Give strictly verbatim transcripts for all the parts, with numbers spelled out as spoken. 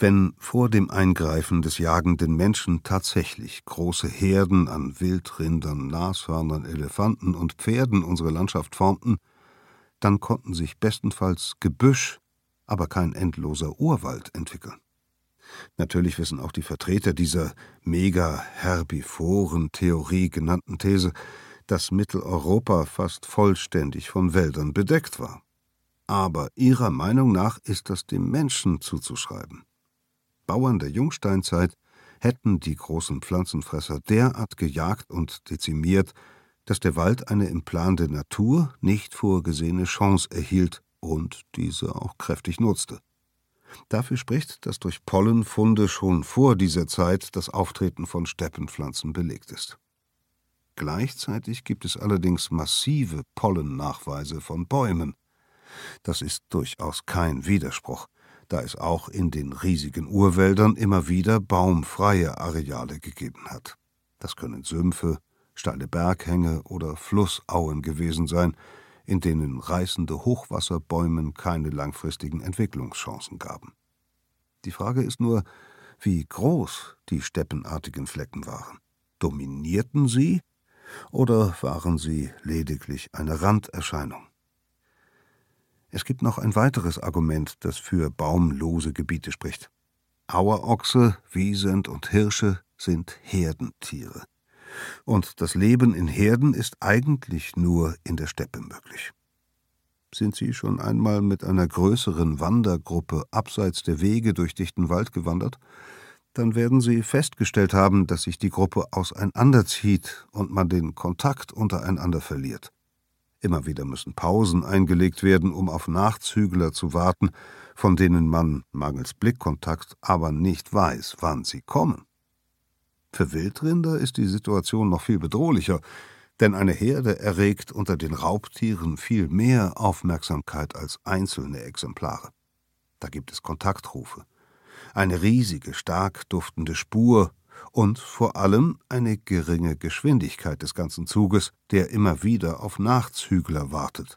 Wenn vor dem Eingreifen des jagenden Menschen tatsächlich große Herden an Wildrindern, Nashörnern, Elefanten und Pferden unsere Landschaft formten, dann konnten sich bestenfalls Gebüsch, aber kein endloser Urwald entwickeln. Natürlich wissen auch die Vertreter dieser Mega-Herbivoren-Theorie genannten These, dass Mitteleuropa fast vollständig von Wäldern bedeckt war. Aber ihrer Meinung nach ist das dem Menschen zuzuschreiben. Bauern der Jungsteinzeit hätten die großen Pflanzenfresser derart gejagt und dezimiert, dass der Wald eine im Plan der Natur nicht vorgesehene Chance erhielt und diese auch kräftig nutzte. Dafür spricht, dass durch Pollenfunde schon vor dieser Zeit das Auftreten von Steppenpflanzen belegt ist. Gleichzeitig gibt es allerdings massive Pollennachweise von Bäumen. Das ist durchaus kein Widerspruch, da es auch in den riesigen Urwäldern immer wieder baumfreie Areale gegeben hat. Das können Sümpfe, steile Berghänge oder Flussauen gewesen sein, in denen reißende Hochwasserbäumen keine langfristigen Entwicklungschancen gaben. Die Frage ist nur, wie groß die steppenartigen Flecken waren. Dominierten sie oder waren sie lediglich eine Randerscheinung? Es gibt noch ein weiteres Argument, das für baumlose Gebiete spricht. Auerochse, Wiesent und Hirsche sind Herdentiere. Und das Leben in Herden ist eigentlich nur in der Steppe möglich. Sind Sie schon einmal mit einer größeren Wandergruppe abseits der Wege durch dichten Wald gewandert? Dann werden Sie festgestellt haben, dass sich die Gruppe auseinanderzieht und man den Kontakt untereinander verliert. Immer wieder müssen Pausen eingelegt werden, um auf Nachzügler zu warten, von denen man mangels Blickkontakt aber nicht weiß, wann sie kommen. Für Wildrinder ist die Situation noch viel bedrohlicher, denn eine Herde erregt unter den Raubtieren viel mehr Aufmerksamkeit als einzelne Exemplare. Da gibt es Kontaktrufe, eine riesige, stark duftende Spur und vor allem eine geringe Geschwindigkeit des ganzen Zuges, der immer wieder auf Nachzügler wartet.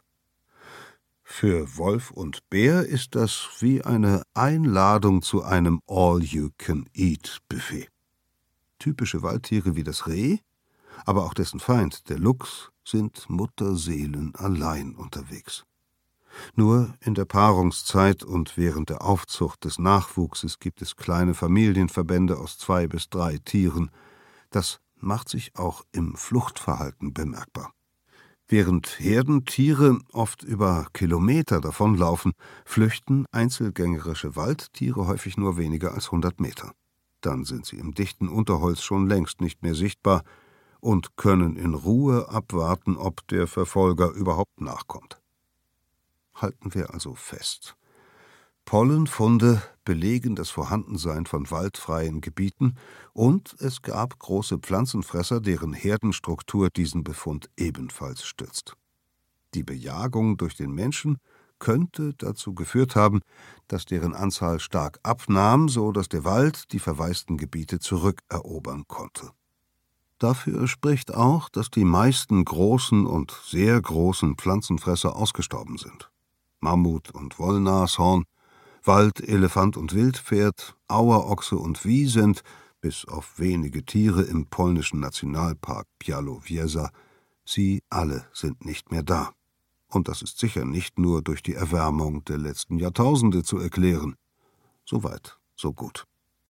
Für Wolf und Bär ist das wie eine Einladung zu einem All-You-Can-Eat-Buffet. Typische Waldtiere wie das Reh, aber auch dessen Feind, der Luchs, sind Mutterseelen allein unterwegs. Nur in der Paarungszeit und während der Aufzucht des Nachwuchses gibt es kleine Familienverbände aus zwei bis drei Tieren. Das macht sich auch im Fluchtverhalten bemerkbar. Während Herdentiere oft über Kilometer davonlaufen, flüchten einzelgängerische Waldtiere häufig nur weniger als hundert Meter. Dann sind sie im dichten Unterholz schon längst nicht mehr sichtbar und können in Ruhe abwarten, ob der Verfolger überhaupt nachkommt. Halten wir also fest. Pollenfunde belegen das Vorhandensein von waldfreien Gebieten und es gab große Pflanzenfresser, deren Herdenstruktur diesen Befund ebenfalls stützt. Die Bejagung durch den Menschen könnte dazu geführt haben, dass deren Anzahl stark abnahm, so dass der Wald die verwaisten Gebiete zurückerobern konnte. Dafür spricht auch, dass die meisten großen und sehr großen Pflanzenfresser ausgestorben sind. Mammut und Wollnashorn, Waldelefant und Wildpferd, Auerochse und Wiesent, bis auf wenige Tiere im polnischen Nationalpark Białowieża, sie alle sind nicht mehr da. Und das ist sicher nicht nur durch die Erwärmung der letzten Jahrtausende zu erklären. Soweit, so gut.